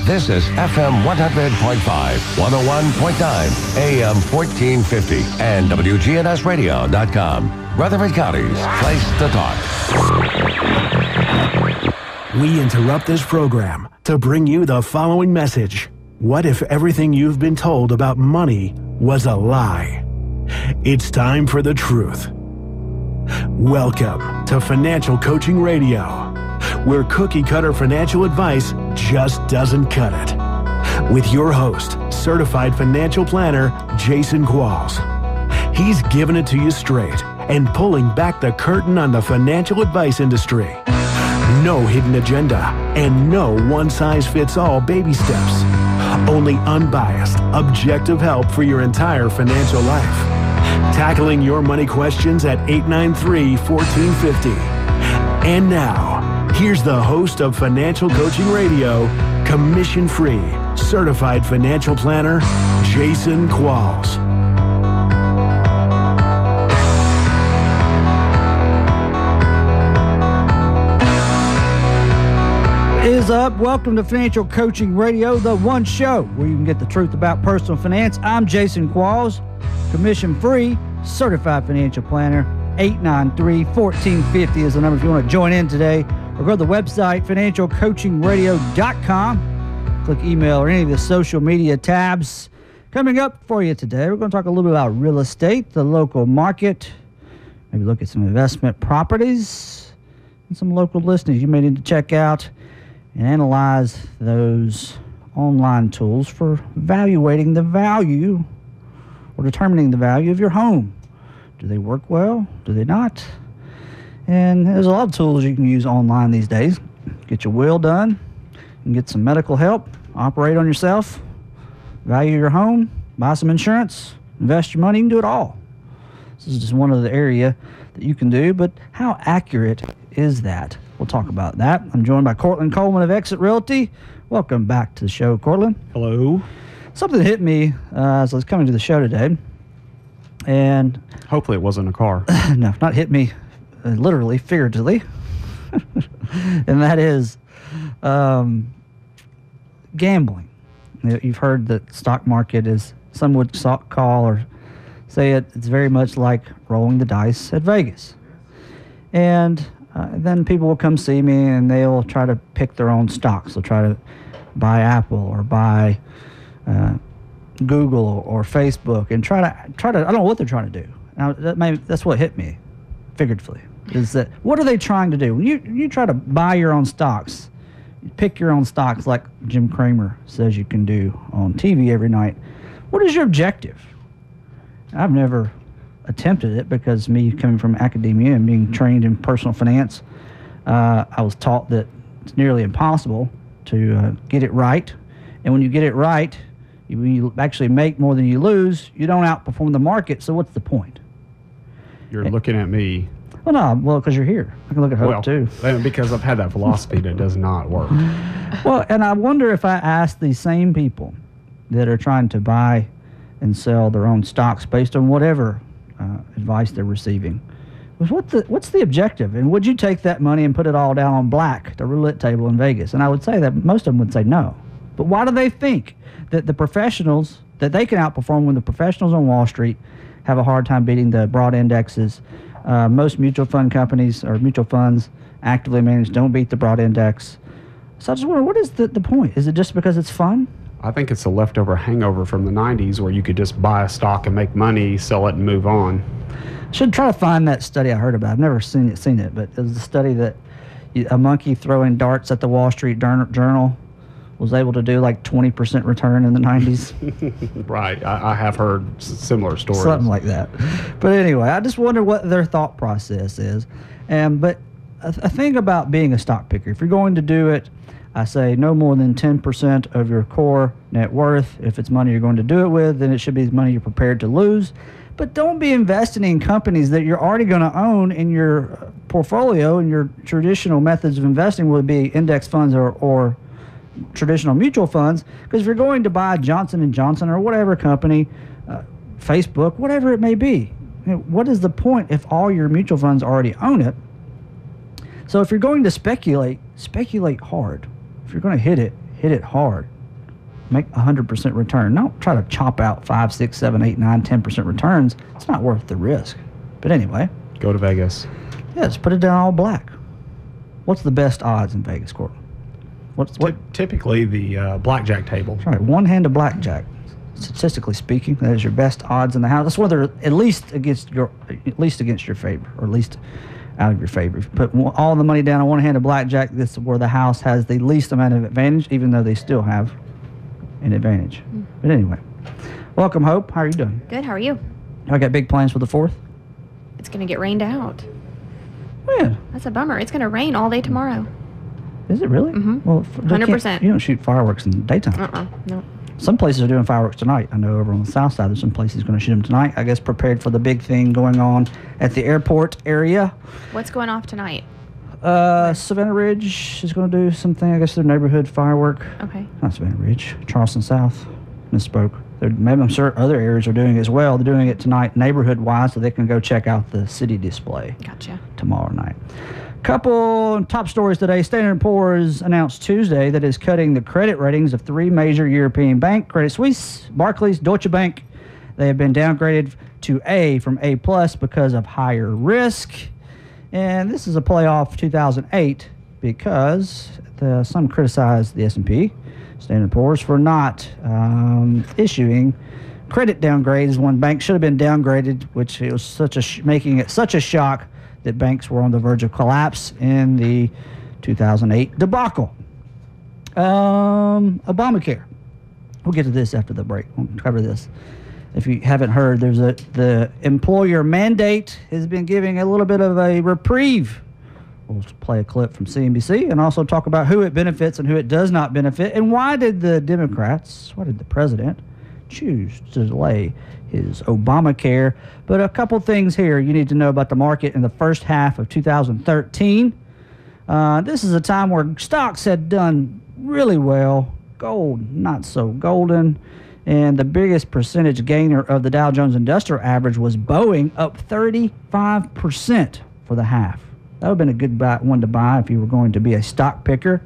This is FM 100.5, 101.9, AM 1450, and WGNSradio.com. Rutherford County's place to talk. We interrupt this program to bring you the following message. What if everything you've been told about money was a lie? It's time for the truth. Welcome to Financial Coaching Radio, where cookie-cutter financial advice just doesn't cut it. With your host, certified financial planner, Jason Qualls. He's giving it to you straight and pulling back the curtain on the financial advice industry. No hidden agenda and no one-size-fits-all baby steps. Only unbiased, objective help for your entire financial life. Tackling your money questions at 893-1450. And now, here's the host of Financial Coaching Radio, commission-free, certified financial planner, Jason Qualls. What is up? Welcome to Financial Coaching Radio, the one show where you can get the truth about personal finance. I'm Jason Qualls, commission-free, certified financial planner. 893-1450 is the number if you want to join in today. Or go to the website, financialcoachingradio.com. Click email or any of the social media tabs. Coming up for you today, we're going to talk a little bit about real estate, the local market, maybe look at some investment properties, and some local listings you may need to check out and analyze those online tools for evaluating the value or determining the value of your home. Do they work well? Do they not? And there's a lot of tools you can use online these days. Get your will done, and get some medical help, operate on yourself, value your home, buy some insurance, invest your money, you can do it all. This is just one of the area that you can do, but how accurate is that? We'll talk about that. I'm joined by Cortland Coleman of Exit Realty. Welcome back to the show, Cortland. Hello. Something hit me as I was coming to the show today, and hopefully it wasn't a car. No, not hit me literally, figuratively, and that is gambling. You've heard that stock market is, some would call or say it's very much like rolling the dice at Vegas. And then people will come see me and they'll try to pick their own stocks. They'll try to buy Apple or buy Google or Facebook and try to. I don't know what they're trying to do. Now that's what hit me, figuratively. Is that what are they trying to do? When you try to buy your own stocks, you pick your own stocks like Jim Cramer says you can do on TV every night. What is your objective? I've never attempted it because me coming from academia and being trained in personal finance, I was taught that it's nearly impossible to get it right. And when you get it right, you actually make more than you lose. You don't outperform the market. So what's the point? You're looking at me. Well, no, because you're here. I can look at Hope too. Because I've had that philosophy that does not work. Well, and I wonder if I ask these same people that are trying to buy and sell their own stocks based on whatever advice they're receiving, what's the objective? And would you take that money and put it all down on black, the roulette table in Vegas? And I would say that most of them would say no. But why do they think that the professionals, that they can outperform when the professionals on Wall Street have a hard time beating the broad indexes? Most mutual fund companies or mutual funds actively managed don't beat the broad index. So I just wonder, what is the point? Is it just because it's fun? I think it's a leftover hangover from the 90s where you could just buy a stock and make money, sell it, and move on. I should try to find that study I heard about. I've never seen it, but it was a study that a monkey throwing darts at the Wall Street Journal was able to do like 20% return in the 90s. Right. I have heard similar stories. Something like that. But anyway, I just wonder what their thought process is. But a thing about being a stock picker, if you're going to do it, I say no more than 10% of your core net worth. If it's money you're going to do it with, then it should be money you're prepared to lose. But don't be investing in companies that you're already going to own in your portfolio, and your traditional methods of investing would be index funds or traditional mutual funds. Because if you're going to buy Johnson & Johnson or whatever company, Facebook, whatever it may be, what is the point if all your mutual funds already own it? So if you're going to speculate hard. If you're going to hit it hard. Make 100% return. Don't try to chop out 5, 6, 7, 8, 9, 10% returns. It's not worth the risk. But anyway. Go to Vegas. Yeah, just put it down all black. What's the best odds in Vegas, Court? What? Typically the blackjack table. That's right, one-handed blackjack. Statistically speaking, that is your best odds in the house. That's whether at least against your favor, or at least out of your favor. If you put all the money down on one-handed blackjack, this is where the house has the least amount of advantage, even though they still have an advantage. But anyway, welcome, Hope. How are you doing? Good. How are you? I got big plans for the 4th. It's going to get rained out. When? That's a bummer. It's going to rain all day tomorrow. Is it really? Mm-hmm. Well, 100%. You don't shoot fireworks in the daytime. No. Some places are doing fireworks tonight. I know over on the south side, there's some places going to shoot them tonight. I guess prepared for the big thing going on at the airport area. What's going off tonight? Savannah Ridge is going to do something. I guess their neighborhood firework. Okay. Not Savannah Ridge. Charleston South. Misspoke. Maybe I'm sure other areas are doing it as well. They're doing it tonight neighborhood-wise, so they can go check out the city display. Gotcha. Tomorrow night. Couple top stories today. Standard & Poor's announced Tuesday that it's cutting the credit ratings of 3 major European banks, Credit Suisse, Barclays, Deutsche Bank. They have been downgraded to A from A+ because of higher risk. And this is a play off 2008 because some criticized the S&P, Standard & Poor's, for not issuing credit downgrades when banks should have been downgraded, which it was making it such a shock that banks were on the verge of collapse in the 2008 debacle. Obamacare. We'll get to this after the break. We'll cover this. If you haven't heard, the employer mandate has been giving a little bit of a reprieve. We'll play a clip from CNBC and also talk about who it benefits and who it does not benefit, and why did the president choose to delay his Obamacare. But a couple things here you need to know about the market in the first half of 2013. This is a time where stocks had done really well. Gold, not so golden. And the biggest percentage gainer of the Dow Jones Industrial Average was Boeing, up 35% for the half. That would have been a good one to buy if you were going to be a stock picker.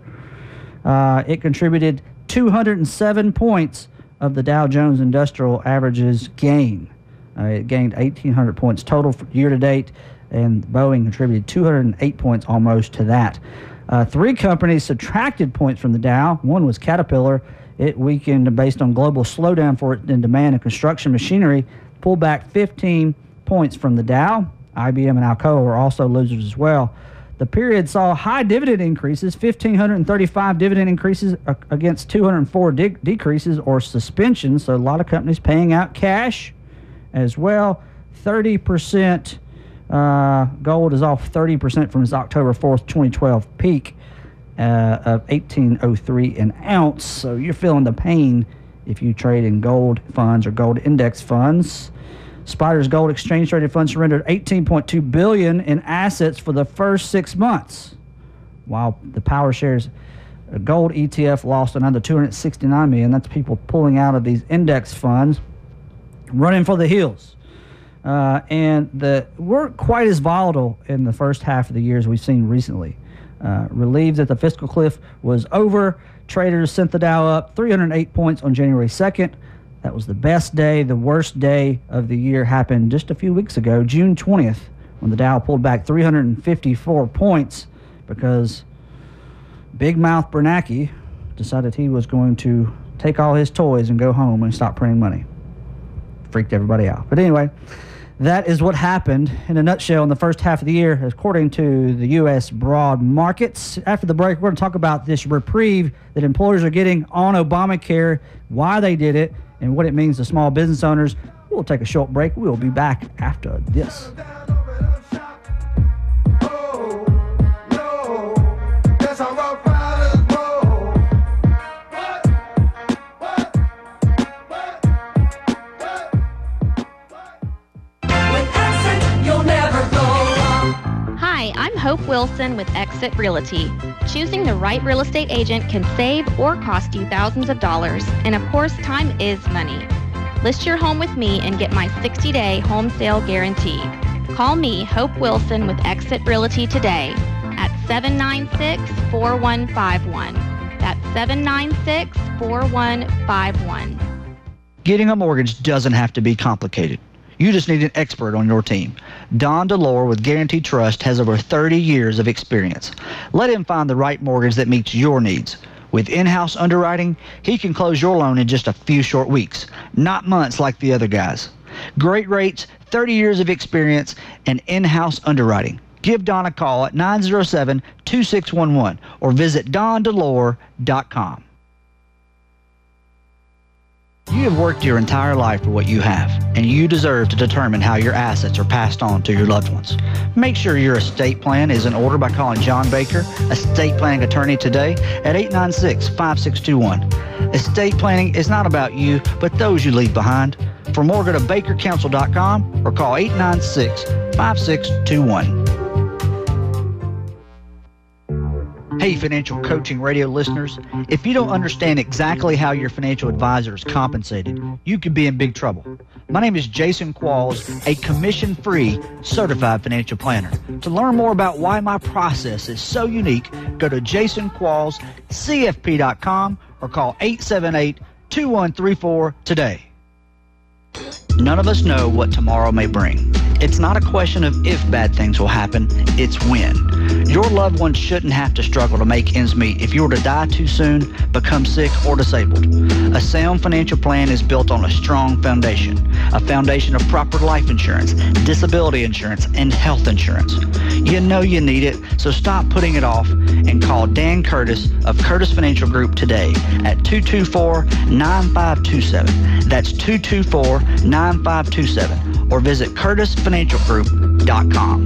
It contributed 207 points of the Dow Jones Industrial Average's gain. It gained 1,800 points total for year to date, and Boeing contributed 208 points almost to that. 3 companies subtracted points from the Dow. One was Caterpillar. It weakened based on global slowdown for it in demand and construction machinery, pulled back 15 points from the Dow. IBM and Alcoa were also losers as well. The period saw high dividend increases, 1,535 dividend increases against 204 decreases or suspensions. So a lot of companies paying out cash as well. 30%, gold is off 30% from its October 4th, 2012 peak of $1,803 an ounce. So you're feeling the pain if you trade in gold funds or gold index funds. Spider's Gold Exchange Traded Fund surrendered $18.2 billion in assets for the first 6 months, while the PowerShares Gold ETF lost another $269 million. That's people pulling out of these index funds, running for the hills. And weren't quite as volatile in the first half of the year as we've seen recently. Relieved that the fiscal cliff was over, traders sent the Dow up 308 points on January 2nd. That was the best day. The worst day of the year happened just a few weeks ago, June 20th, when the Dow pulled back 354 points because Big Mouth Bernanke decided he was going to take all his toys and go home and stop printing money. Freaked everybody out. But anyway, that is what happened in a nutshell in the first half of the year, according to the U.S. broad markets. After the break, we're going to talk about this reprieve that employers are getting on Obamacare, why they did it, and what it means to small business owners. We'll take a short break. We'll be back after this. Hi, I'm Hope Wilson with Exit Realty. Choosing the right real estate agent can save or cost you thousands of dollars, and of course, time is money. List your home with me and get my 60-day home sale guarantee. Call me, Hope Wilson with Exit Realty today at 796-4151. That's 796-4151. Getting a mortgage doesn't have to be complicated. You just need an expert on your team. Don DeLore with Guaranteed Trust has over 30 years of experience. Let him find the right mortgage that meets your needs. With in-house underwriting, he can close your loan in just a few short weeks, not months like the other guys. Great rates, 30 years of experience, and in-house underwriting. Give Don a call at 907-2611 or visit dondelore.com. You have worked your entire life for what you have, and you deserve to determine how your assets are passed on to your loved ones. Make sure your estate plan is in order by calling John Baker, estate planning attorney, today at 896-5621. Estate planning is not about you, but those you leave behind. For more, go to bakercounsel.com or call 896-5621. Hey, Financial Coaching Radio listeners, if you don't understand exactly how your financial advisor is compensated, you could be in big trouble. My name is Jason Qualls, a commission-free certified financial planner. To learn more about why my process is so unique, go to jasonquallscfp.com or call 878-2134 today. None of us know what tomorrow may bring. It's not a question of if bad things will happen, it's when. Your loved ones shouldn't have to struggle to make ends meet if you were to die too soon, become sick, or disabled. A sound financial plan is built on a strong foundation, a foundation of proper life insurance, disability insurance, and health insurance. You know you need it, so stop putting it off and call Dan Curtis of Curtis Financial Group today at 224-9527. That's 224-9527, or visit curtisfinancialgroup.com.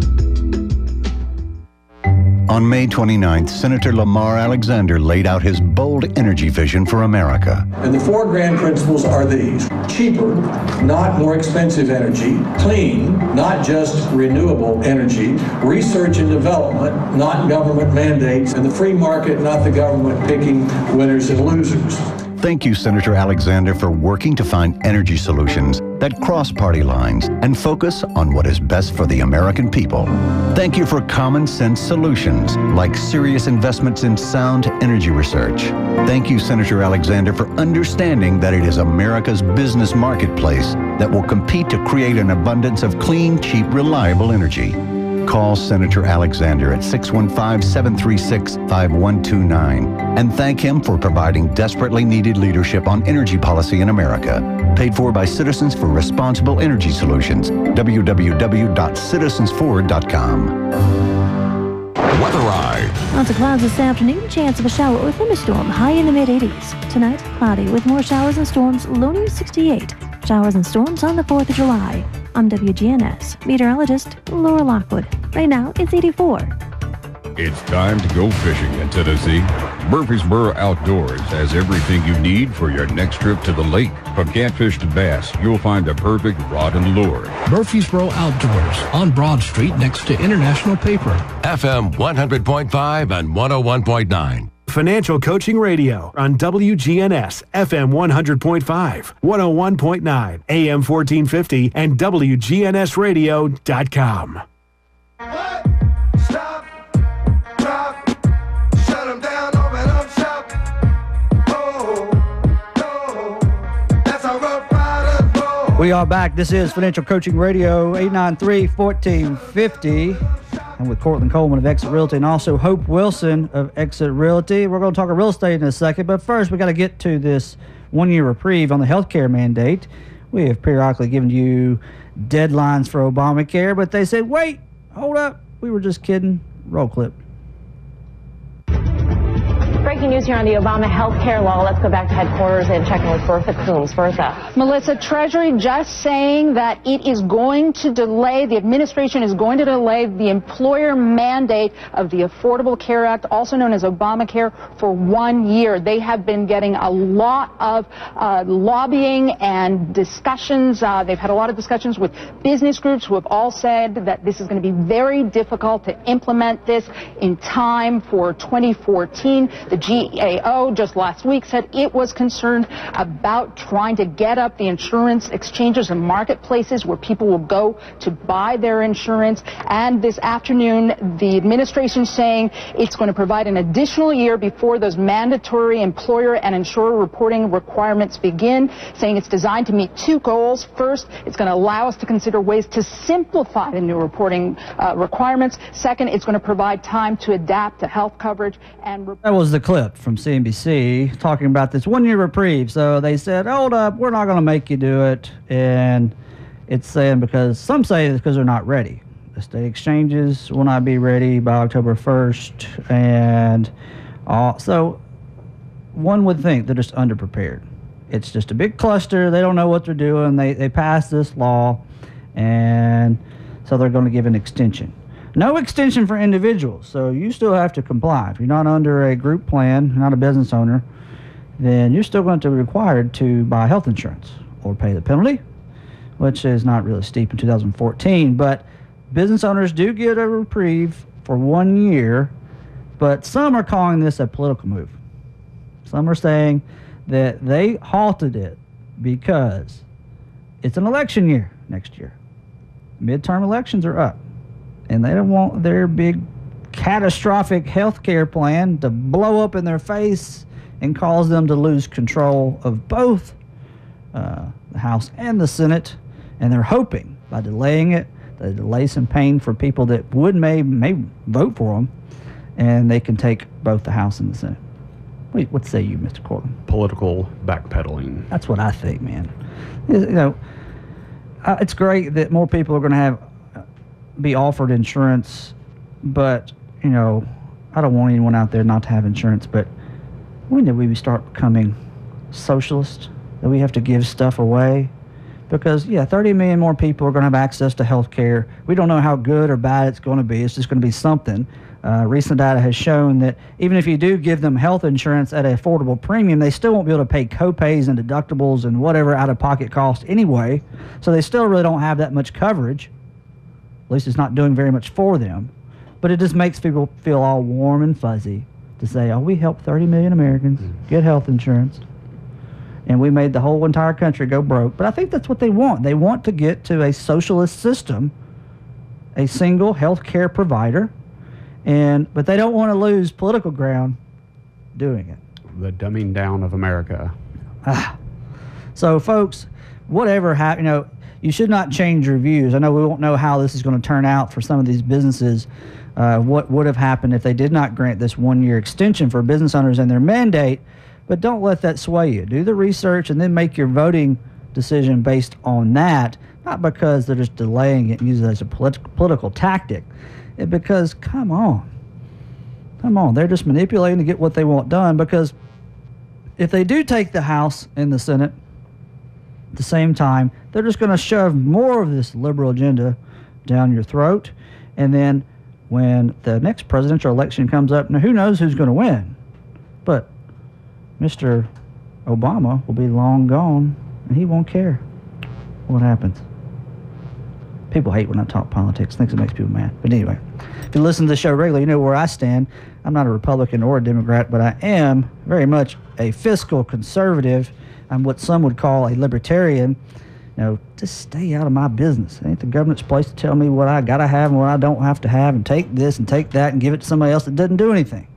On May 29th, Senator Lamar Alexander laid out his bold energy vision for America. And the 4 grand principles are these: cheaper, not more expensive energy; clean, not just renewable energy; research and development, not government mandates; and the free market, not the government picking winners and losers. Thank you, Senator Alexander, for working to find energy solutions that cross party lines and focus on what is best for the American people. Thank you for common sense solutions like serious investments in sound energy research. Thank you, Senator Alexander, for understanding that it is America's business marketplace that will compete to create an abundance of clean, cheap, reliable energy. Call Senator Alexander at 615-736-5129 and thank him for providing desperately needed leadership on energy policy in America. Paid for by Citizens for Responsible Energy Solutions. www.citizensfor.com. Weatheride. Lots of clouds this afternoon. Chance of a shower or thunderstorm. High in the mid-80s. Tonight, cloudy with more showers and storms. Low near 68. Showers and storms on the 4th of July. I'm WGNS meteorologist Laura Lockwood. Right now, it's 84. It's time to go fishing in Tennessee. Murfreesboro Outdoors has everything you need for your next trip to the lake. From catfish to bass, you'll find the perfect rod and lure. Murfreesboro Outdoors on Broad Street next to International Paper. FM 100.5 and 101.9. Financial Coaching Radio on WGNS, FM 100.5, 101.9, AM 1450, and WGNSradio.com. Stop, drop, shut them down, open up shop. Oh, no, that's how Rough Riders roll. We are back. This is Financial Coaching Radio, 893-1450. And with Cortland Coleman of Exit Realty and also Hope Wilson of Exit Realty. We're going to talk real estate in a second, but first we got to get to this one-year reprieve on the healthcare mandate. We have periodically given you deadlines for Obamacare, but they said, wait, hold up, we were just kidding. Roll clip. Breaking news here on the Obama health care law. Let's go back to headquarters and check in with Bertha Coombs. Bertha. Melissa, Treasury just saying that it is going to delay, the administration is going to delay the employer mandate of the Affordable Care Act, also known as Obamacare, for 1 year. They have been getting a lot of lobbying and discussions. They've had a lot of discussions with business groups who have all said that this is going to be very difficult to implement this in time for 2014. The GAO just last week said it was concerned about trying to get up the insurance exchanges and marketplaces where people will go to buy their insurance. And this afternoon, the administration saying it's going to provide an additional year before those mandatory employer and insurer reporting requirements begin, saying it's designed to meet two goals. First, it's going to allow us to consider ways to simplify the new reporting requirements. Second, it's going to provide time to adapt to health coverage and... That was the clip from CNBC talking about this one-year reprieve. So they said, hold up, we're not going to make you do it. And it's saying because some say it's because they're not ready. The state exchanges will not be ready by October 1st. And so one would think they're just underprepared. It's just a big cluster. They don't know what they're doing. They passed this law, and so they're going to give an extension. No extension for individuals, so you still have to comply. If you're not under a group plan, not a business owner, then you're still going to be required to buy health insurance or pay the penalty, which is not really steep in 2014. But business owners do get a reprieve for 1 year, but some are calling this a political move. Some are saying that they halted it because it's an election year next year. Midterm elections are up, and they don't want their big catastrophic health care plan to blow up in their face and cause them to lose control of both the House and the Senate. And they're hoping by delaying it, they delay some pain for people that would may vote for them, and they can take both the House and the Senate. What say you, Mr. Corlin? Political backpedaling. That's what I think, man. It's great that more people are going to be offered insurance, but I don't want anyone out there not to have insurance. But when did we start becoming socialist? That we have to give stuff away? Because 30 million more people are going to have access to health care. We don't know how good or bad it's going to be. It's just going to be something. Recent data has shown that even if you do give them health insurance at an affordable premium, they still won't be able to pay copays and deductibles and whatever out-of-pocket cost anyway. So they still really don't have that much coverage. At least it's not doing very much for them. But it just makes people feel all warm and fuzzy to say, oh, we helped 30 million Americans get health insurance, and we made the whole entire country go broke. But I think that's what they want. They want to get to a socialist system, a single health care provider, but they don't want to lose political ground doing it. The dumbing down of America. So, folks, whatever happened, you should not change your views. I know we won't know how this is going to turn out for some of these businesses. What would have happened if they did not grant this 1 year extension for business owners and their mandate? But don't let that sway you. Do the research and then make your voting decision based on that, not because they're just delaying it and use it as a political tactic. Because, come on, they're just manipulating to get what they want done. Because if they do take the House and the Senate at the same time, they're just going to shove more of this liberal agenda down your throat. And then when the next presidential election comes up, now who knows who's going to win? But Mr. Obama will be long gone, and he won't care what happens. People hate when I talk politics. Thinks it makes people mad. But anyway, if you listen to the show regularly, you know where I stand. I'm not a Republican or a Democrat, but I am very much a fiscal conservative. I'm what some would call a libertarian. Just stay out of my business. It ain't the government's place to tell me what I got to have and what I don't have to have, and take this and take that and give it to somebody else that doesn't do anything.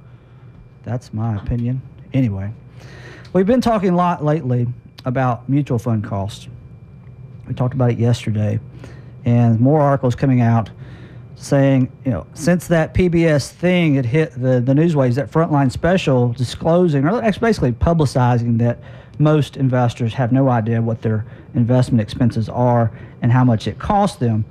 That's my opinion. Anyway, we've been talking a lot lately about mutual fund costs. We talked about it yesterday. And more articles coming out saying, since that PBS thing had hit the newswaves, that Frontline special disclosing, or basically publicizing that most investors have no idea what their investment expenses are and how much it costs them.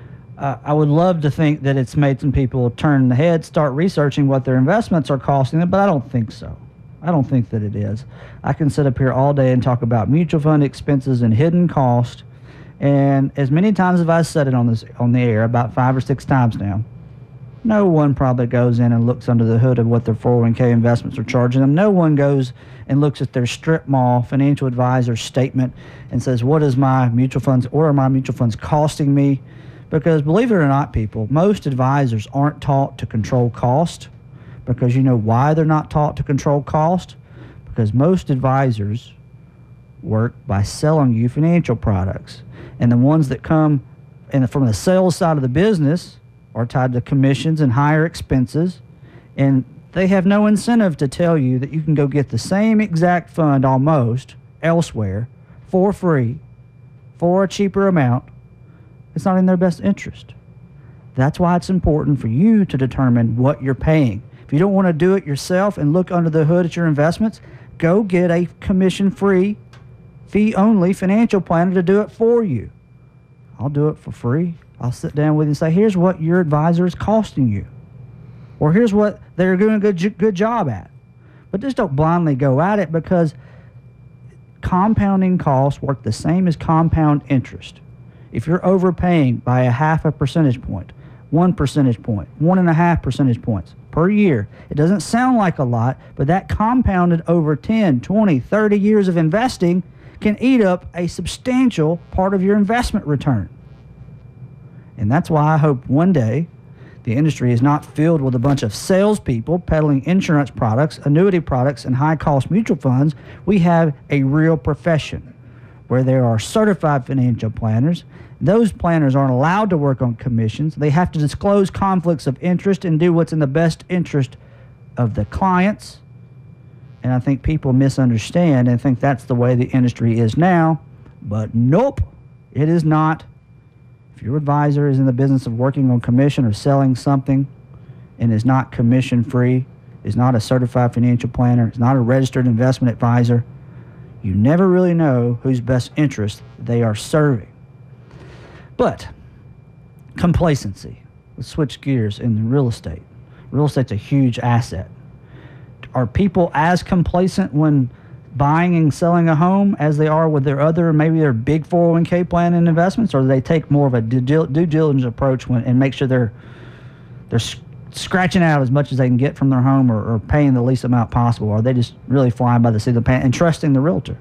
I would love to think that it's made some people turn the head, start researching what their investments are costing them, but I don't think so. I don't think that it is. I can sit up here all day and talk about mutual fund expenses and hidden cost. And as many times as I've said it on the air, about 5 or 6 times now, no one probably goes in and looks under the hood of what their 401k investments are charging them. No one goes and looks at their strip mall financial advisor statement and says, what are my mutual funds costing me? Because believe it or not, people, most advisors aren't taught to control cost, because you know why they're not taught to control cost? Because most advisors work by selling you financial products. And the ones that come from the sales side of the business are tied to commissions and higher expenses. And they have no incentive to tell you that you can go get the same exact fund almost elsewhere for free for a cheaper amount. It's not in their best interest. That's why it's important for you to determine what you're paying. If you don't want to do it yourself and look under the hood at your investments, go get a commission-free, fee-only financial planner to do it for you. I'll do it for free. I'll sit down with you and say, here's what your advisor is costing you. Or here's what they're doing a good job at. But just don't blindly go at it, because compounding costs work the same as compound interest. If you're overpaying by a 0.5 percentage point, 1 percentage point, 1.5 percentage points per year, it doesn't sound like a lot, but that compounded over 10, 20, 30 years of investing can eat up a substantial part of your investment return. And that's why I hope one day the industry is not filled with a bunch of salespeople peddling insurance products, annuity products, and high-cost mutual funds. We have a real profession where there are certified financial planners. Those planners aren't allowed to work on commissions. They have to disclose conflicts of interest and do what's in the best interest of the clients. And I think people misunderstand and think that's the way the industry is now. But nope, it is not. If your advisor is in the business of working on commission or selling something and is not commission-free, is not a certified financial planner, is not a registered investment advisor, you never really know whose best interest they are serving. But complacency. Let's switch gears in real estate. Real estate's a huge asset. Are people as complacent when buying and selling a home as they are with their other, maybe their big 401k plan and investments, or do they take more of a due diligence approach and make sure they're scratching out as much as they can get from their home, or paying the least amount possible? Or are they just really flying by the seat of the pants and trusting the realtor?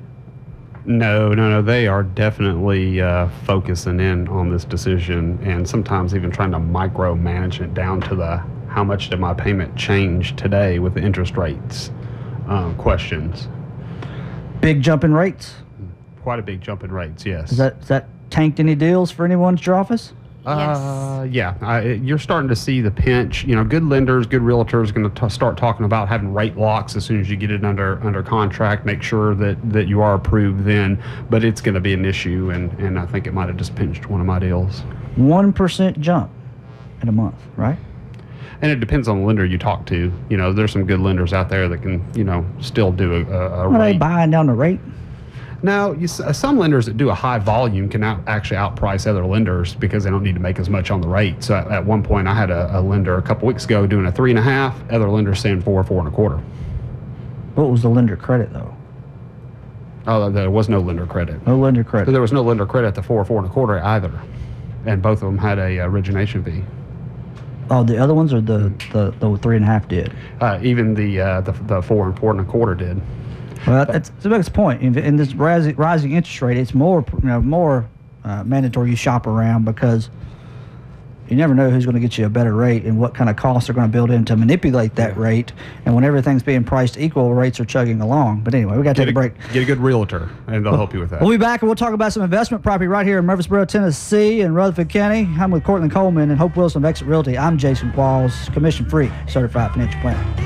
No. They are definitely focusing in on this decision, and sometimes even trying to micromanage it down to how much did my payment change today with the interest rates questions. Big jump in rates? Quite a big jump in rates, yes. Has that tanked any deals for anyone at your office? Yeah. You're starting to see the pinch. You know, good lenders, good realtors are going to start talking about having rate locks as soon as you get it under contract. Make sure that you are approved then. But it's going to be an issue, and I think it might have just pinched one of my deals. 1% jump in a month, right? And it depends on the lender you talk to. You know, there's some good lenders out there that can, still do a Are rate. they buying down the rate? Now, some lenders that do a high volume can actually outprice other lenders because they don't need to make as much on the rate. So at one point, I had a lender a couple weeks ago doing a 3.5. Other lenders saying 4.25. What was the lender credit, though? Oh, there was no lender credit. No lender credit. So there was no lender credit at the 4.25 either, and both of them had a origination fee. Oh, the other ones, or the 3.5 did? Even the 4.25 did. Well, that's the biggest point. In this rising interest rate, it's more mandatory you shop around, because you never know who's going to get you a better rate and what kind of costs are going to build in to manipulate that rate. And when everything's being priced equal, rates are chugging along. But anyway, we got to take a break. Get a good realtor, and they'll help you with that. We'll be back, and we'll talk about some investment property right here in Murfreesboro, Tennessee, and Rutherford County. I'm with Cortland Coleman and Hope Wilson of Exit Realty. I'm Jason Qualls, commission-free, certified financial planner.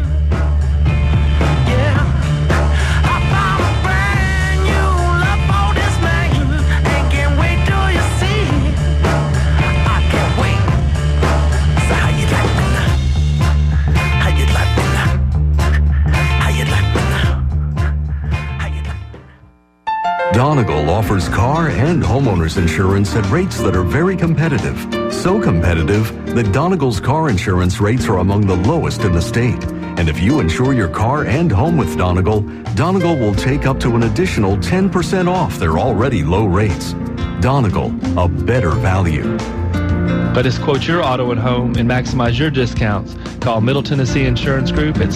Donegal offers car and homeowners insurance at rates that are very competitive. So competitive that Donegal's car insurance rates are among the lowest in the state. And if you insure your car and home with Donegal, Donegal will take up to an additional 10% off their already low rates. Donegal, a better value. Let us quote your auto and home and maximize your discounts. Call Middle Tennessee Insurance Group at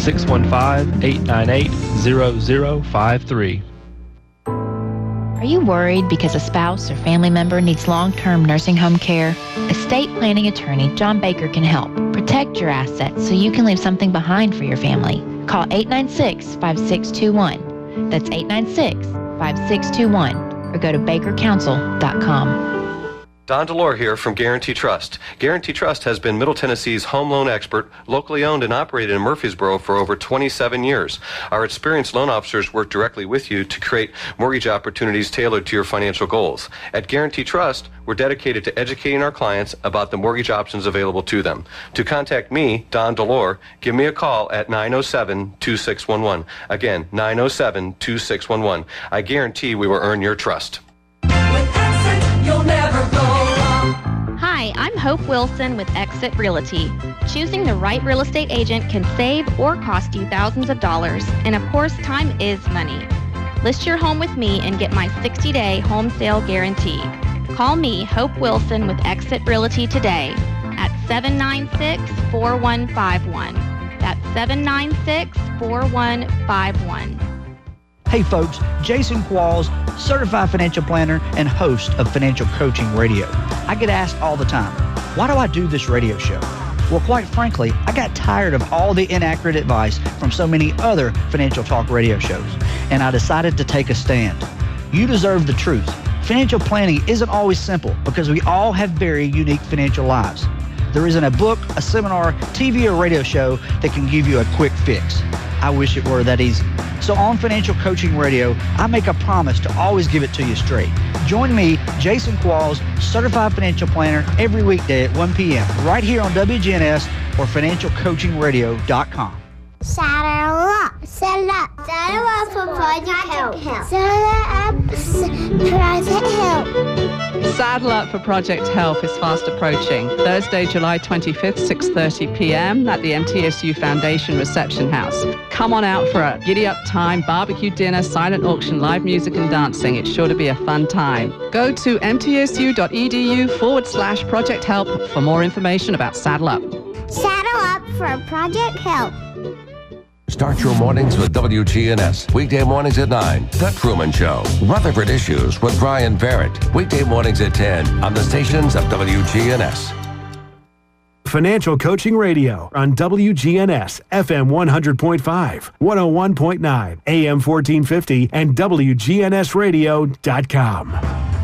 615-898-0053. Are you worried because a spouse or family member needs long-term nursing home care? Estate planning attorney John Baker can help. Protect your assets so you can leave something behind for your family. Call 896-5621. That's 896-5621. Or go to bakercouncil.com. Don Delore here from Guarantee Trust. Guarantee Trust has been Middle Tennessee's home loan expert, locally owned and operated in Murfreesboro for over 27 years. Our experienced loan officers work directly with you to create mortgage opportunities tailored to your financial goals. At Guarantee Trust, we're dedicated to educating our clients about the mortgage options available to them. To contact me, Don Delore, give me a call at 907-2611. Again, 907-2611. I guarantee we will earn your trust. You'll never go wrong. Hi, I'm Hope Wilson with Exit Realty. Choosing the right real estate agent can save or cost you thousands of dollars, and of course, time is money. List your home with me and get my 60-day home sale guarantee. Call me, Hope Wilson with Exit Realty today at 796-4151. That's 796-4151. Hey folks, Jason Qualls, certified financial planner and host of Financial Coaching Radio. I get asked all the time, why do I do this radio show? Well, quite frankly, I got tired of all the inaccurate advice from so many other financial talk radio shows, and I decided to take a stand. You deserve the truth. Financial planning isn't always simple because we all have very unique financial lives. There isn't a book, a seminar, TV, or radio show that can give you a quick fix. I wish it were that easy. So on Financial Coaching Radio, I make a promise to always give it to you straight. Join me, Jason Qualls, certified financial planner, every weekday at 1 p.m. right here on WGNS or financialcoachingradio.com. Saddle up for Project Help. Saddle up, Project Help. Saddle Up for Project Help is fast approaching. Thursday, July 25th, 6:30 p.m. at the MTSU Foundation Reception House. Come on out for a giddy-up time, barbecue dinner, silent auction, live music and dancing. It's sure to be a fun time. Go to mtsu.edu/Project Help for more information about Saddle Up. Saddle up for Project Help. Start your mornings with WGNS. Weekday mornings at 9. The Truman Show. Rutherford Issues with Brian Barrett. Weekday mornings at 10 on the stations of WGNS. Financial Coaching Radio on WGNS, FM 100.5, 101.9, AM 1450, and WGNSradio.com.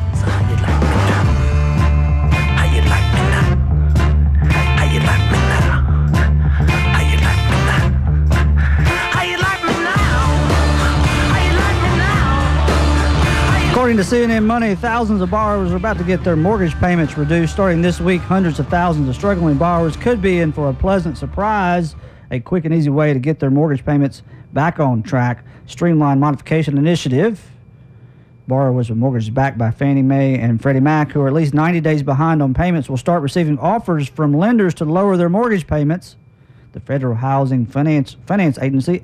According to CNN Money, thousands of borrowers are about to get their mortgage payments reduced starting this week. Hundreds of thousands of struggling borrowers could be in for a pleasant surprise. A quick and easy way to get their mortgage payments back on track. Streamline Modification Initiative. Borrowers with mortgages backed by Fannie Mae and Freddie Mac who are at least 90 days behind on payments will start receiving offers from lenders to lower their mortgage payments. The Federal Housing Finance Agency,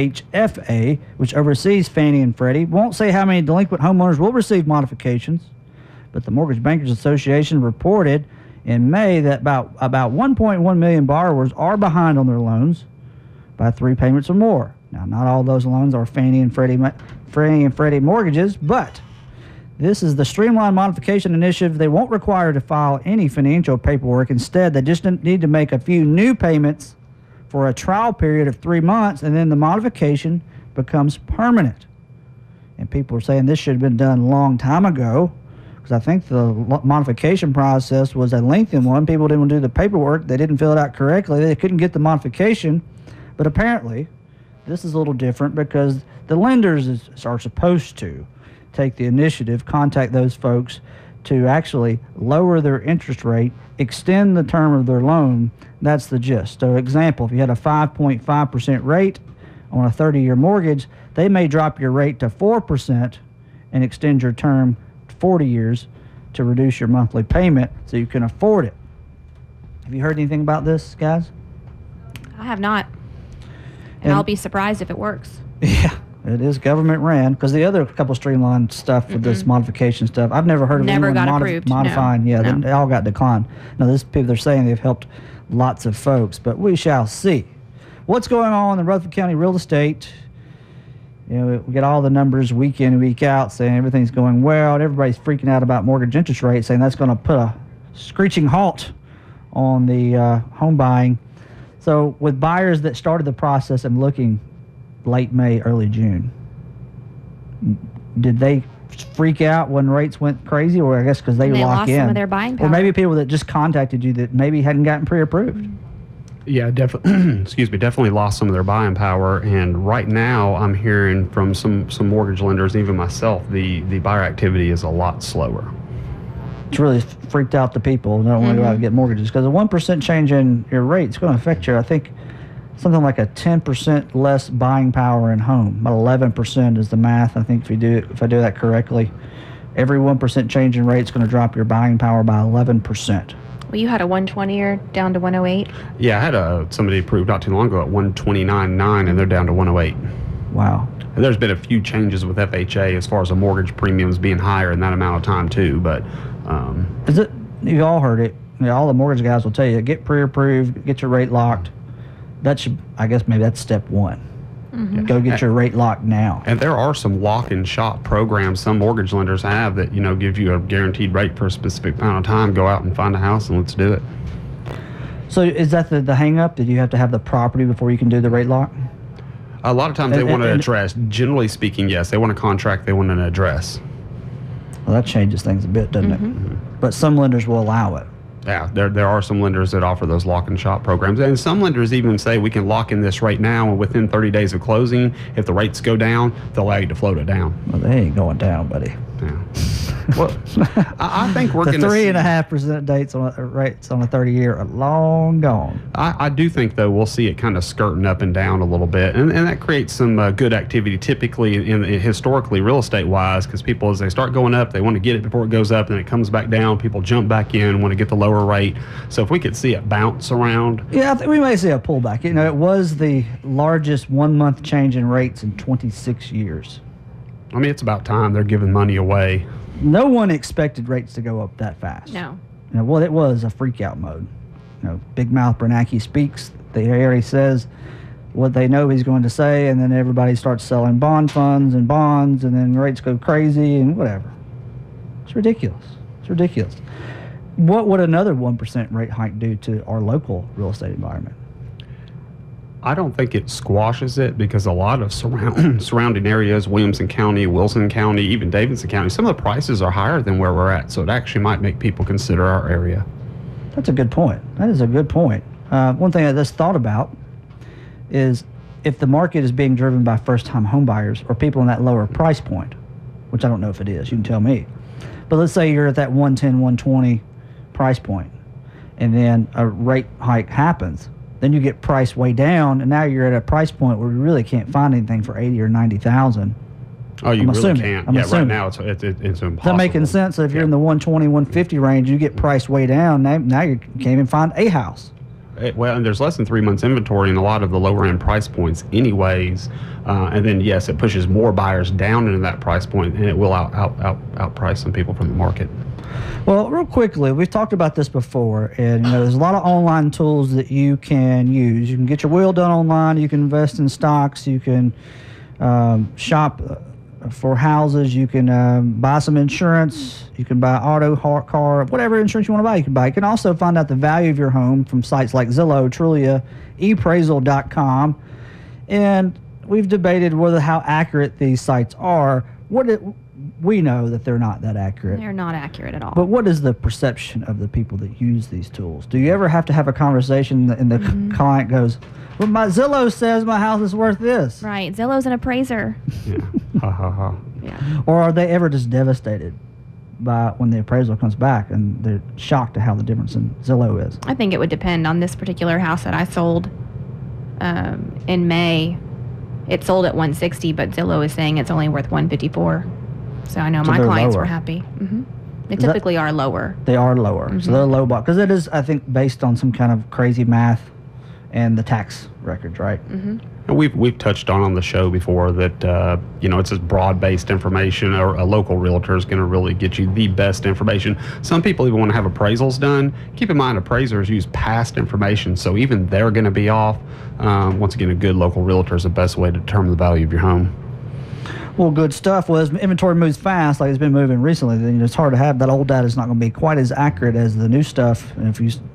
FHFA, which oversees Fannie and Freddie, won't say how many delinquent homeowners will receive modifications, but the Mortgage Bankers Association reported in May that about 1.1 million borrowers are behind on their loans by 3 payments or more. Now, not all those loans are Fannie and Freddie mortgages, but this is the Streamline Modification Initiative. They won't require to file any financial paperwork. Instead, they just need to make a few new payments for a trial period of 3 months, and then the modification becomes permanent. And people are saying this should have been done a long time ago, because I think the modification process was a lengthy one. People didn't do the paperwork. They didn't fill it out correctly. They couldn't get the modification. But apparently, this is a little different because the lenders are supposed to take the initiative, contact those folks to actually lower their interest rate, extend the term of their loan. That's the gist. So example, if you had a 5.5% rate on a 30-year mortgage, they may drop your rate to 4% and extend your term to 40 years to reduce your monthly payment so you can afford it. Have you heard anything about this, guys? I have not. And I'll be surprised if it works. Yeah, it is government ran, because the other couple streamlined stuff with this modification stuff, I've never heard of anyone modifying. Yeah, no. They all got declined. Now, this people, they're saying they've helped lots of folks, but we shall see. What's going on in Rutherford County real estate? You know, we get all the numbers week in and week out saying everything's going well, and everybody's freaking out about mortgage interest rates, saying that's going to put a screeching halt on the home buying. So with buyers that started the process and looking late May, early June, did they freak out when rates went crazy, or I guess because they They lock lost in? some of their buying Or power. maybe people that just contacted you that maybe hadn't gotten pre-approved. Yeah, definitely. Excuse me. Definitely lost some of their buying power, and right now I'm hearing from some mortgage lenders, even myself, the buyer activity is a lot slower. It's really freaked out the people who don't want to go out and get mortgages, because a 1% change in your rate is going to affect you. I think something like a 10% less buying power in home. About 11% is the math. I think if I do that correctly, every 1% change in rate is going to drop your buying power by 11%. Well, you had a 120-year down to 108. Yeah, I had somebody approved not too long ago at 129.9, and they're down to 108. Wow. And there's been a few changes with FHA as far as the mortgage premiums being higher in that amount of time too. But is it? You all heard it. You know, all the mortgage guys will tell you, get pre-approved, get your rate locked. That should, I guess, maybe that's step one. Go get your rate locked now. And there are some lock-and shop programs some mortgage lenders have that, give you a guaranteed rate for a specific amount of time. Go out and find a house and let's do it. So is that the hang-up? Did you have to have the property before you can do the rate lock? A lot of times they want an address. Generally speaking, yes. They want a contract. They want an address. Well, that changes things a bit, doesn't it? But some lenders will allow it. Yeah, there are some lenders that offer those lock and shop programs. And some lenders even say we can lock in this right now, and within 30 days of closing, if the rates go down, they'll allow you to float it down. Well, they ain't going down, buddy. Yeah. Well, I think we're the going to 3.5% rates on a 30-year are long gone. I do think, though, we'll see it kind of skirting up and down a little bit, and that creates some good activity, typically in historically real estate wise, because people, as they start going up, they want to get it before it goes up, and it comes back down. People jump back in, want to get the lower rate. So if we could see it bounce around, yeah, I think we may see a pullback. It was the largest 1 month change in rates in 26 years. I mean, it's about time they're giving money away. No one expected rates to go up that fast. No. Well, it was a freak-out mode. Big Mouth Bernanke speaks. He says what they know he's going to say, and then everybody starts selling bond funds and bonds, and then rates go crazy and whatever. It's ridiculous. It's ridiculous. What would another 1% rate hike do to our local real estate environment? I don't think it squashes it, because a lot of surrounding areas, Williamson County, Wilson County, even Davidson County, some of the prices are higher than where we're at. So it actually might make people consider our area. That's a good point. That is a good point. One thing I just thought about is if the market is being driven by first-time home buyers or people in that lower price point, which I don't know if it is, you can tell me. But let's say you're at that 110, 120 price point, and then a rate hike happens. Then you get priced way down, and now you're at a price point where you really can't find anything for 80 or 90,000. Oh, you I'm really assuming. can't. I'm Yeah, assuming. right now it's impossible. Is that making sense? So if you're in the 120, 150 range, you get priced way down. Now you can't even find a house. Well, and there's less than 3 months inventory in a lot of the lower end price points anyways. And then, yes, it pushes more buyers down into that price point, and it will outprice some people from the market. Well, real quickly, we've talked about this before, and there's a lot of online tools that you can use. You can get your will done online. You can invest in stocks. You can shop for houses. You can buy some insurance. You can buy auto, car, whatever insurance you want to buy. You can buy. You can also find out the value of your home from sites like Zillow, Trulia, ePraisal.com, and we've debated how accurate these sites are. We know that they're not that accurate. They're not accurate at all. But what is the perception of the people that use these tools? Do you ever have to have a conversation and the client goes, well, my Zillow says my house is worth this? Right. Zillow's an appraiser. Yeah. Ha ha ha. Yeah. Or are they ever just devastated by when the appraisal comes back and they're shocked at how the difference in Zillow is? I think it would depend on this particular house that I sold in May. It sold at 160, but Zillow is saying it's only worth 154. So I know So my they're clients lower. were happy. They typically are lower. They are lower. So they're low bought. Because it is, I think, based on some kind of crazy math and the tax records, right? And we've touched on the show before that it's just broad-based information, or a local realtor is going to really get you the best information. Some people even want to have appraisals done. Keep in mind, appraisers use past information, so even they're going to be off. Once again, a good local realtor is the best way to determine the value of your home. Well, good stuff. Well, as inventory moves fast, like it's been moving recently, then it's hard to have that old data is not going to be quite as accurate as the new stuff. And if you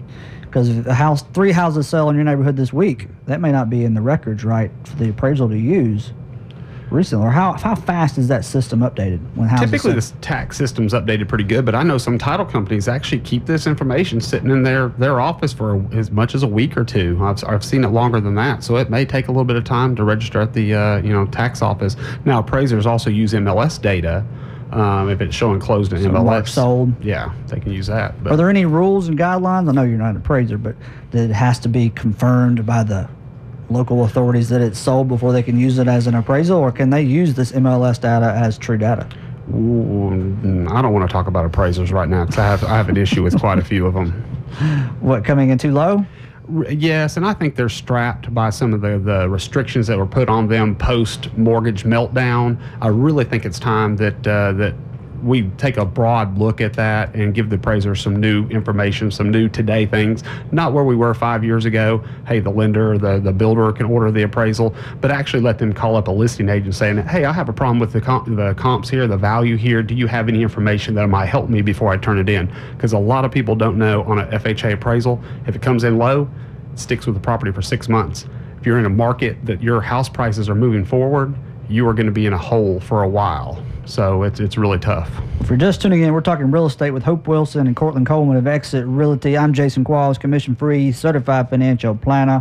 Because if 3 houses sell in your neighborhood this week, that may not be in the records, right, for the appraisal to use recently. Or how fast is that system updated when houses Typically, sell? this tax system's updated pretty good, but I know some title companies actually keep this information sitting in their office for as much as a week or two. I've seen it longer than that, so it may take a little bit of time to register at the tax office. Now, appraisers also use MLS data. If it's showing closed in MLS, marked sold. Yeah, they can use that. But Are there any rules and guidelines? I know you're not an appraiser, but that it has to be confirmed by the local authorities that it's sold before they can use it as an appraisal, or can they use this MLS data as true data? Ooh, I don't want to talk about appraisers right now because I have an issue with quite a few of them. What, coming in too low? Yes, and I think they're strapped by some of the restrictions that were put on them post-mortgage meltdown. I really think it's time that we take a broad look at that and give the appraiser some new information, some new today things, not where we were 5 years ago. Hey, the lender or the builder can order the appraisal, but actually let them call up a listing agent saying, hey, I have a problem with the comps here, the value here. Do you have any information that might help me before I turn it in? Because a lot of people don't know on an FHA appraisal, if it comes in low, it sticks with the property for 6 months. If you're in a market that your house prices are moving forward, you are going to be in a hole for a while. So it's really tough. If you're just tuning in, we're talking real estate with Hope Wilson and Cortland Coleman of Exit Realty. I'm Jason Qualls, commission-free, certified financial planner.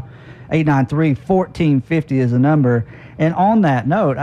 893-1450 is the number. And on that note,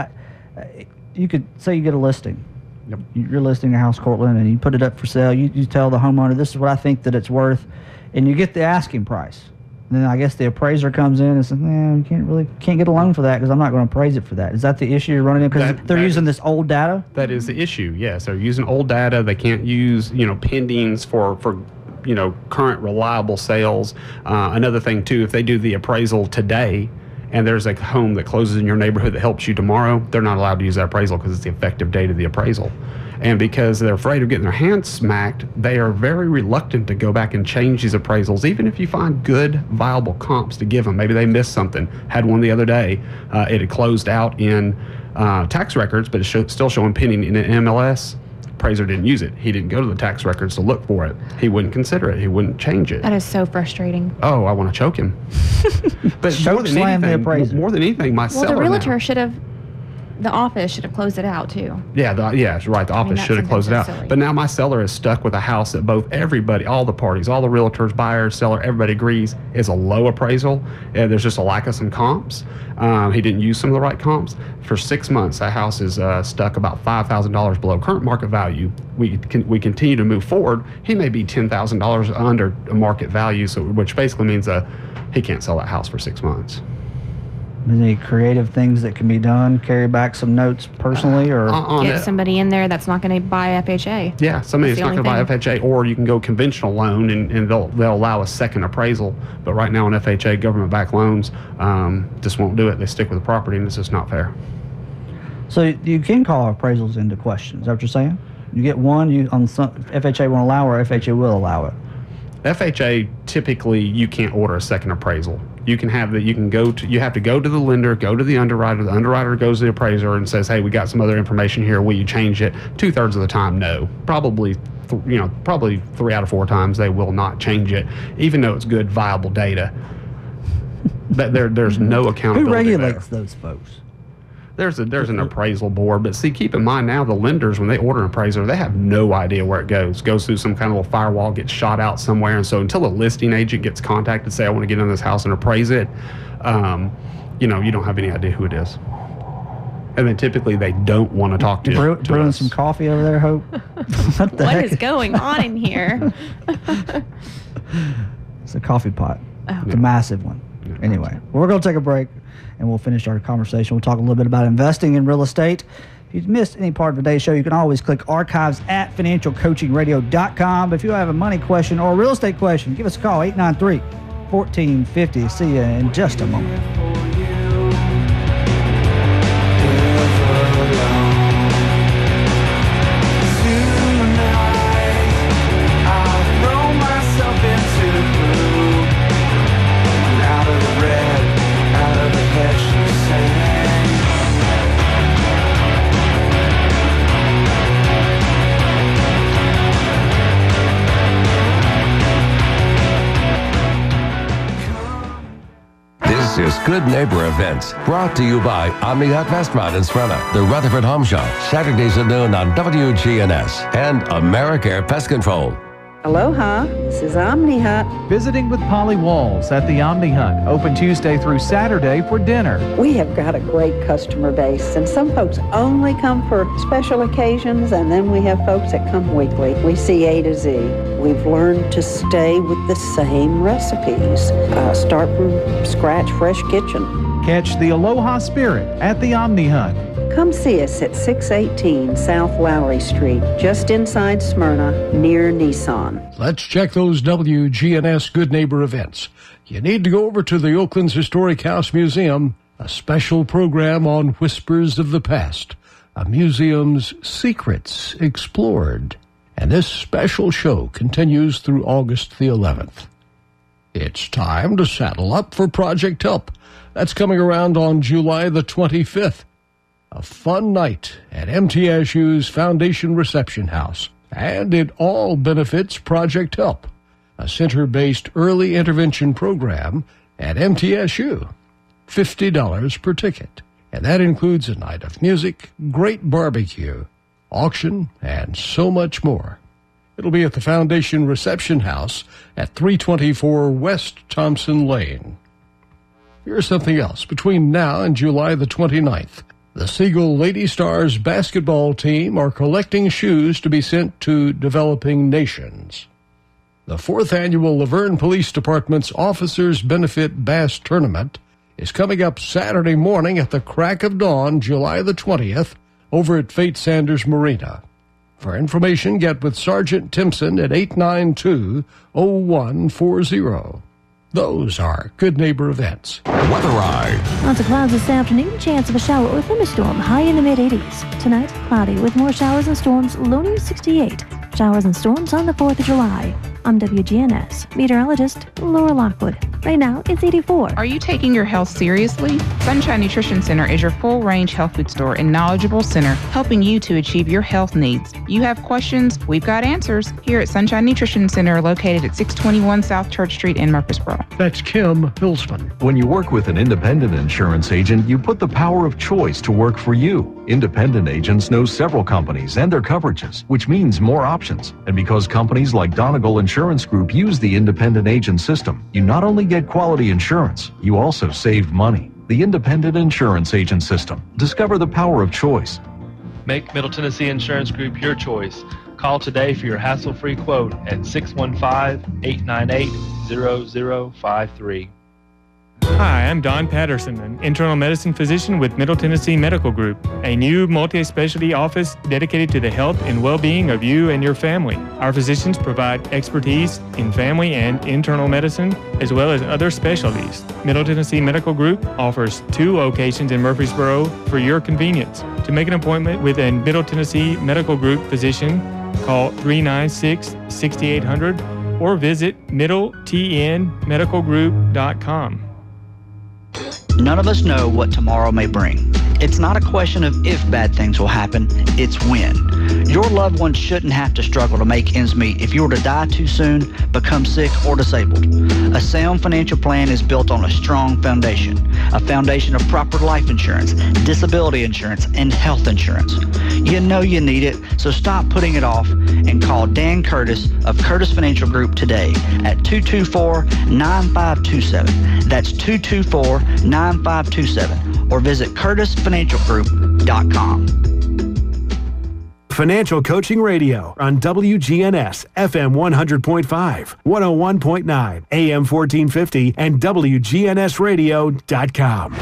you could say you get a listing. Yep. You're listing a house, Cortland, and you put it up for sale. You tell the homeowner, this is what I think that it's worth, and you get the asking price. And then I guess the appraiser comes in and says, you can't get a loan for that because I'm not going to appraise it for that. Is that the issue you're running into? Because they're using this old data? That is the issue, yes. They're using old data. They can't use, pendings for current reliable sales. Another thing, too, if they do the appraisal today and there's a home that closes in your neighborhood that helps you tomorrow, they're not allowed to use that appraisal because it's the effective date of the appraisal. And because they're afraid of getting their hands smacked, they are very reluctant to go back and change these appraisals, even if you find good, viable comps to give them. Maybe they missed something. Had one the other day. It had closed out in tax records, but it's still showing pending in an MLS. Appraiser didn't use it. He didn't go to the tax records to look for it. He wouldn't consider it. He wouldn't change it. That is so frustrating. Oh, I want to choke him. But more than anything, my seller the realtor now, should have, the office should have closed it out too. Yeah, right. The office should have closed it out. Silly. But now my seller is stuck with a house that everybody, all the parties, all the realtors, buyers, seller, everybody agrees is a low appraisal. And there's just a lack of some comps. He didn't use some of the right comps. For 6 months, that house is stuck about $5,000 below current market value. We continue to move forward. He may be $10,000 under market value, which basically means he can't sell that house for 6 months. Any creative things that can be done? Carry back some notes personally, or get somebody in there that's not going to buy FHA. Yeah, somebody that's not going to buy FHA, or you can go conventional loan and they'll allow a second appraisal. But right now on FHA, government-backed loans just won't do it. They stick with the property, and it's just not fair. So you can call appraisals into question. Is that what you're saying? You get one, FHA won't allow, or FHA will allow it. FHA, typically you can't order a second appraisal. You can have you have to go to the lender, go to the underwriter. The underwriter goes to the appraiser and says, hey, we got some other information here. Will you change it? 2/3 of the time, no. Probably 3 out of 4 times they will not change it, even though it's good, viable data. But there's no accountability. Who regulates those folks? There's an appraisal board, but see, keep in mind now the lenders, when they order an appraiser, they have no idea where it goes. Goes through some kind of little firewall, gets shot out somewhere, and so until a listing agent gets contacted, say I want to get in this house and appraise it, you don't have any idea who it is. And then typically they don't want to talk to brewing some coffee over there, Hope. What is going on in here? It's a coffee pot. It's a massive one. Anyway, we're going to take a break, and we'll finish our conversation. We'll talk a little bit about investing in real estate. If you've missed any part of today's show, you can always click archives at financialcoachingradio.com. But if you have a money question or a real estate question, give us a call, 893-1450. See you in just a moment. is Good Neighbor Events, brought to you by Omni Hut Restaurant in Smyrna, the Rutherford Home Show, Saturdays at noon on WGNS, and AmeriCare Pest Control. Aloha, this is Omni Hut. Visiting with Polly Walls at the Omni Hut, open Tuesday through Saturday for dinner. We have got a great customer base, and some folks only come for special occasions, and then we have folks that come weekly. We see A to Z. We've learned to stay with the same recipes. Start from scratch, fresh kitchen. Catch the Aloha spirit at the Omni Hut. Come see us at 618 South Lowry Street, just inside Smyrna, near Nissan. Let's check those WGNS Good Neighbor events. You need to go over to the Oakland's Historic House Museum, a special program on Whispers of the Past, a museum's secrets explored. And this special show continues through August the 11th. It's time to saddle up for Project Help. That's coming around on July the 25th. A fun night at MTSU's Foundation Reception House. And it all benefits Project Help, a center-based early intervention program at MTSU. $50 per ticket. And that includes a night of music, great barbecue, auction, and so much more. It'll be at the Foundation Reception House at 324 West Thompson Lane. Here's something else. Between now and July the 29th, the Siegel Lady Stars basketball team are collecting shoes to be sent to developing nations. The 4th annual Laverne Police Department's Officers Benefit Bass Tournament is coming up Saturday morning at the crack of dawn, July the 20th, over at Fate Sanders Marina. For information, get with Sergeant Timpson at 892-0140. Those are Good Neighbor events. Weather Eye. Lots of clouds this afternoon. Chance of a shower or thunderstorm. High in the mid-80s. Tonight, cloudy with more showers and storms. Low near 68. Showers and storms on the 4th of July. I'm WGNS meteorologist Laura Lockwood. Right now, it's 84. Are you taking your health seriously? Sunshine Nutrition Center is your full-range health food store and knowledgeable center helping you to achieve your health needs. You have questions, we've got answers here at Sunshine Nutrition Center, located at 621 South Church Street in Murfreesboro. That's Kim Hilsman. When you work with an independent insurance agent, you put the power of choice to work for you. Independent agents know several companies and their coverages, which means more options. And because companies like Donegal Insurance Group use the independent agent system, you not only get quality insurance, you also save money. The Independent Insurance Agent System. Discover the power of choice. Make Middle Tennessee Insurance Group your choice. Call today for your hassle-free quote at 615-898-0053. Hi, I'm Don Patterson, an internal medicine physician with Middle Tennessee Medical Group, a new multi-specialty office dedicated to the health and well-being of you and your family. Our physicians provide expertise in family and internal medicine, as well as other specialties. Middle Tennessee Medical Group offers 2 locations in Murfreesboro for your convenience. To make an appointment with a Middle Tennessee Medical Group physician, call 396-6800 or visit middletnmedicalgroup.com. None of us know what tomorrow may bring. It's not a question of if bad things will happen, it's when. Your loved ones shouldn't have to struggle to make ends meet if you were to die too soon, become sick, or disabled. A sound financial plan is built on a strong foundation, a foundation of proper life insurance, disability insurance, and health insurance. You know you need it, so stop putting it off and call Dan Curtis of Curtis Financial Group today at 224-9527. That's 224-9527. Or visit curtisfinancialgroup.com. Financial Coaching Radio on WGNS FM 100.5, 101.9, AM 1450, and WGNSradio.com.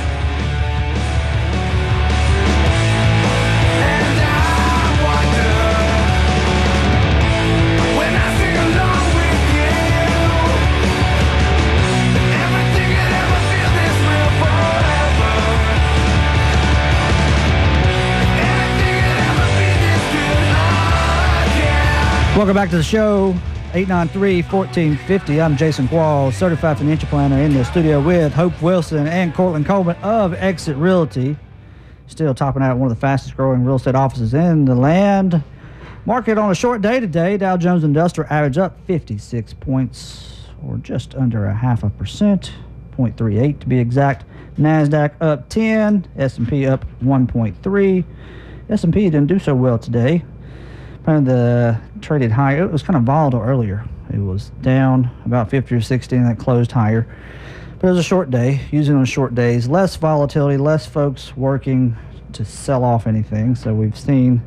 Welcome back to the show, 893-1450. I'm Jason Qualls, certified financial planner, in the studio with Hope Wilson and Cortland Coleman of Exit Realty. Still topping out one of the fastest growing real estate offices in the land. Market on a short day today. Dow Jones Industrial average up 56 points, or just under 0.5%. 0.38 to be exact. NASDAQ up 10, S&P up 1.3. S&P didn't do so well today. Kind of the traded higher. It was kind of volatile earlier. It was down about 50 or 60 and that closed higher. But it was a short day. Using on short days, less volatility, less folks working to sell off anything. So we've seen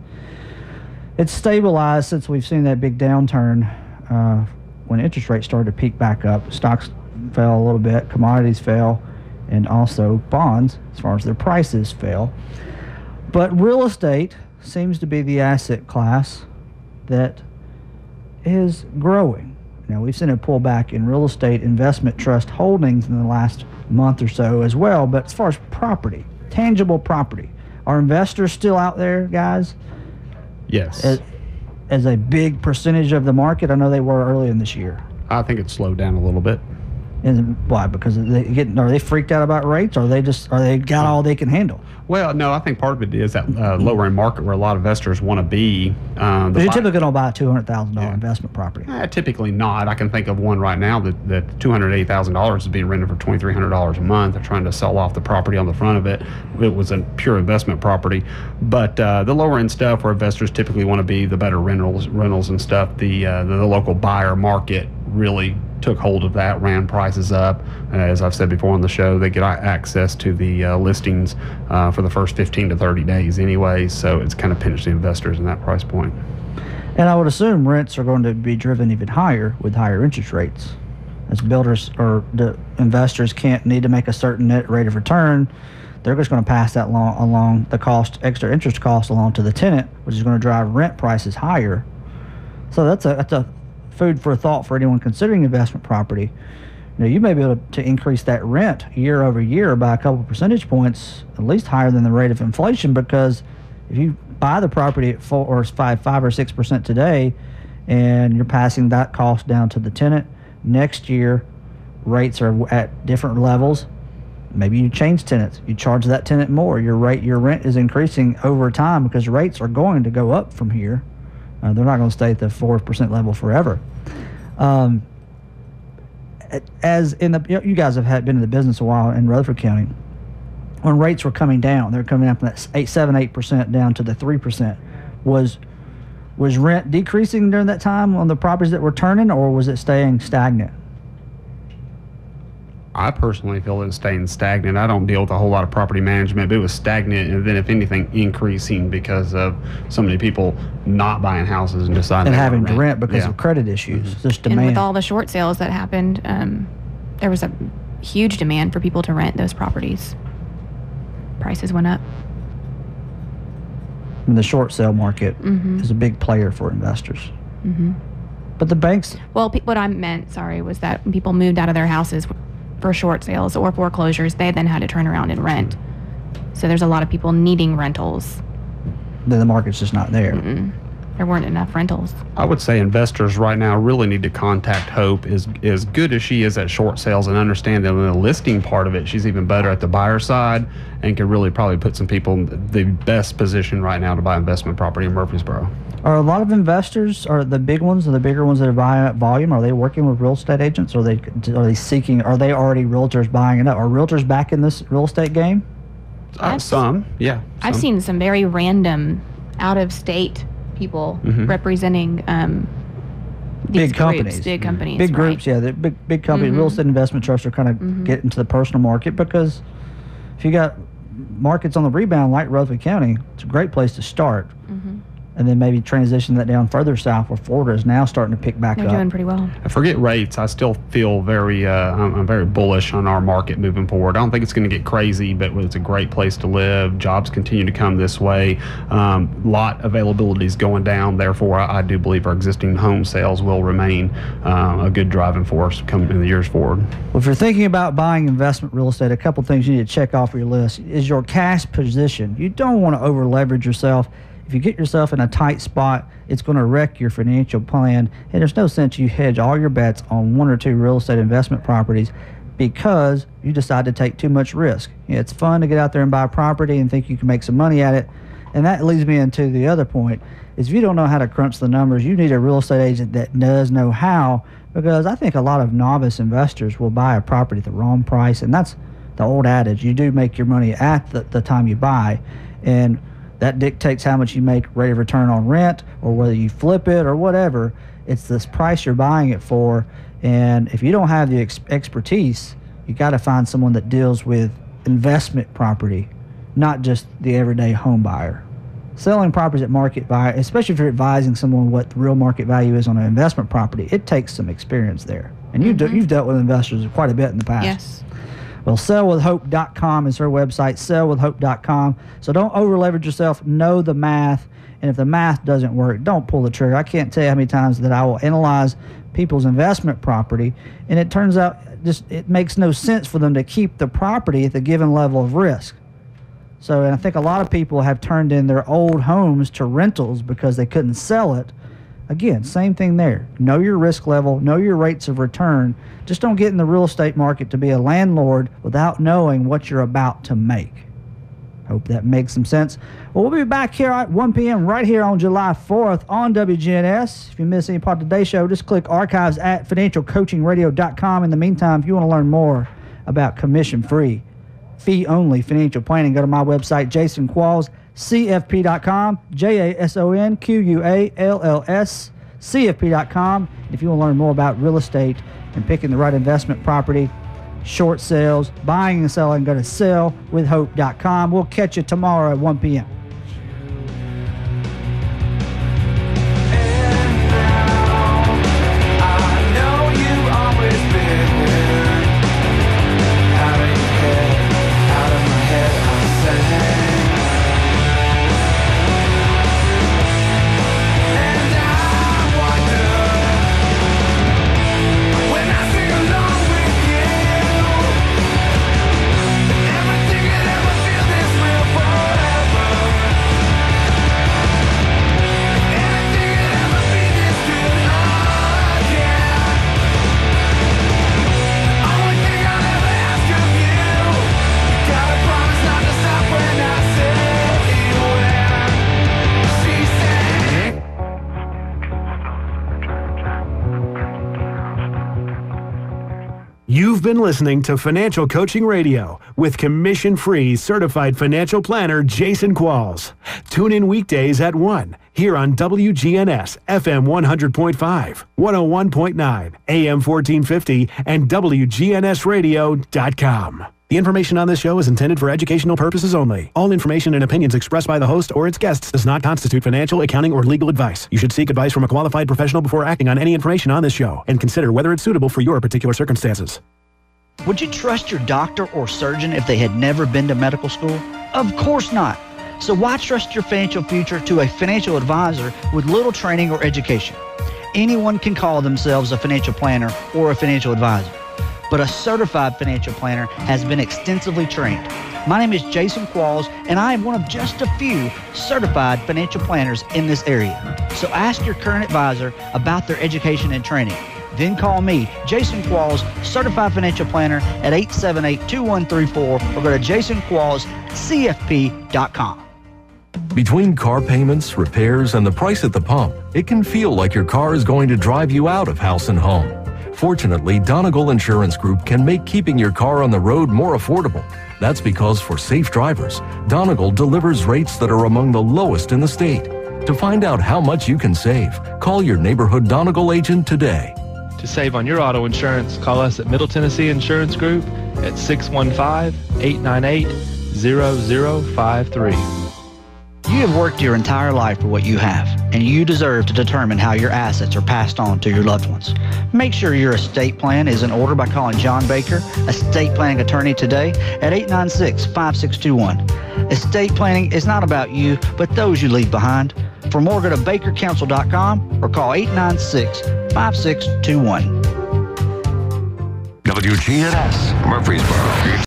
it's stabilized since we've seen that big downturn when interest rates started to peak back up. Stocks fell a little bit, commodities fell, and also bonds, as far as their prices, fell. But real estate seems to be the asset class that is growing. Now, we've seen a pullback in real estate investment trust holdings in the last month or so as well, but as far as property, tangible property, are investors still out there, guys? Yes. As a big percentage of the market? I know they were early in this year. I think it's slowed down a little bit. And why? Because are they freaked out about rates, or are they got all they can handle? Well, no, I think part of it is that lower end market where a lot of investors want to be. You typically don't buy a $200,000 investment property. Typically not. I can think of one right now that $280,000 is being rented for $2,300 a month. They're trying to sell off the property on the front of it. It was a pure investment property. But the lower end stuff where investors typically want to be, the better rentals and stuff, the local buyer market really took hold of that, ran prices up. As I've said before on the show, they get access to the listings for the first 15 to 30 days anyway, so it's kind of pinched the investors in that price point. And I would assume rents are going to be driven even higher with higher interest rates. As builders or the investors need to make a certain net rate of return, they're just going to pass that along the cost, extra interest cost along to the tenant, which is going to drive rent prices higher. So that's a food for thought for anyone considering investment property. You may be able to increase that rent year over year by a couple percentage points, at least higher than the rate of inflation, because if you buy the property at 4 or 5 or 6% today, and you're passing that cost down to the tenant, next year rates are at different levels. Maybe you change tenants, you charge that tenant more. Your rent is increasing over time because rates are going to go up from here. They're not going to stay at the 4% level forever. As in you guys have been in the business a while in Rutherford County. When rates were coming down, they're coming up from that 7-8% down to the 3%. Was rent decreasing during that time on the properties that were turning, or was it staying stagnant? I personally feel it's staying stagnant. I don't deal with a whole lot of property management, but it was stagnant, and then if anything, increasing because of so many people not buying houses and deciding and having to rent because of credit issues. Just demand. And with all the short sales that happened, there was a huge demand for people to rent those properties. Prices went up. And the short sale market is a big player for investors. Mm-hmm. But the banks... Well, what I meant, was that when people moved out of their houses for short sales or foreclosures, they then had to turn around and rent. So there's a lot of people needing rentals. Then the market's just not there. There weren't enough rentals. I would say investors right now really need to contact Hope. As good as she is at short sales and understand that in the listing part of it, she's even better at the buyer side and can really probably put some people in the best position right now to buy investment property in Murfreesboro. Are a lot of investors, are the big ones or the bigger ones that are buying at volume, are they working with real estate agents, or are they already realtors buying it up? Are realtors back in this real estate game? Some, yeah. I've seen some very random out-of-state people representing big companies. Big companies. Big groups, yeah. The big companies. Real estate investment trusts are kind of getting into the personal market, because if you got markets on the rebound like Rutherford County, it's a great place to start. And then maybe transition that down further south where Florida is now starting to pick back up. They're doing pretty well. Forget rates. I still feel I'm very bullish on our market moving forward. I don't think it's going to get crazy, but it's a great place to live. Jobs continue to come this way. Lot availability is going down. Therefore, I do believe our existing home sales will remain a good driving force coming in the years forward. Well, if you're thinking about buying investment real estate, a couple things you need to check off your list is your cash position. You don't want to over leverage yourself. If you get yourself in a tight spot, it's going to wreck your financial plan, and there's no sense you hedge all your bets on 1 or 2 real estate investment properties because you decide to take too much risk. It's fun to get out there and buy a property and think you can make some money at it, And that leads me into the other point, is if you don't know how to crunch the numbers, you need a real estate agent that does know how, because I think a lot of novice investors will buy a property at the wrong price, and that's the old adage. You do make your money at the time you buy, and that dictates how much you make rate of return on rent, or whether you flip it or whatever. It's this price you're buying it for, and if you don't have the expertise, you got to find someone that deals with investment property, not just the everyday home buyer. Selling properties at market value, especially if you're advising someone what the real market value is on an investment property, it takes some experience there. And you've dealt with investors quite a bit in the past. Yes. Well, sellwithhope.com is her website, sellwithhope.com. So don't over-leverage yourself. Know the math. And if the math doesn't work, don't pull the trigger. I can't tell you how many times that I will analyze people's investment property, and it turns out it makes no sense for them to keep the property at the given level of risk. So, and I think a lot of people have turned in their old homes to rentals because they couldn't sell it. Again, same thing there. Know your risk level, know your rates of return. Just don't get in the real estate market to be a landlord without knowing what you're about to make. Hope that makes some sense. Well, we'll be back here at 1 p.m. right here on July 4th on WGNS. If you miss any part of today's show, just click archives at financialcoachingradio.com. In the meantime, if you want to learn more about commission-free, fee-only financial planning, go to my website, Jason Qualls, CFP.com, JASONQUALLS, CFP.com. If you want to learn more about real estate and picking the right investment property, short sales, buying and selling, go to sellwithhope.com. We'll catch you tomorrow at 1 p.m. You've been listening to Financial Coaching Radio with commission-free certified financial planner Jason Qualls. Tune in weekdays at 1 here on WGNS FM 100.5, 101.9, AM 1450, and WGNSradio.com. The information on this show is intended for educational purposes only. All information and opinions expressed by the host or its guests does not constitute financial, accounting, or legal advice. You should seek advice from a qualified professional before acting on any information on this show and consider whether it's suitable for your particular circumstances. Would you trust your doctor or surgeon if they had never been to medical school? Of course not. So why trust your financial future to a financial advisor with little training or education? Anyone can call themselves a financial planner or a financial advisor, but a certified financial planner has been extensively trained. My name is Jason Qualls, and I am one of just a few certified financial planners in this area. So ask your current advisor about their education and training. Then call me, Jason Qualls, Certified Financial Planner, at 878-2134, or go to jasonquallscfp.com. Between car payments, repairs, and the price at the pump, it can feel like your car is going to drive you out of house and home. Fortunately, Donegal Insurance Group can make keeping your car on the road more affordable. That's because for safe drivers, Donegal delivers rates that are among the lowest in the state. To find out how much you can save, call your neighborhood Donegal agent today. To save on your auto insurance, call us at Middle Tennessee Insurance Group at 615-898-0053. You have worked your entire life for what you have, and you deserve to determine how your assets are passed on to your loved ones. Make sure your estate plan is in order by calling John Baker, estate planning attorney, today at 896-5621. Estate planning is not about you, but those you leave behind. For more, go to bakercounsel.com or call 896-5621. WGNS, Murfreesboro.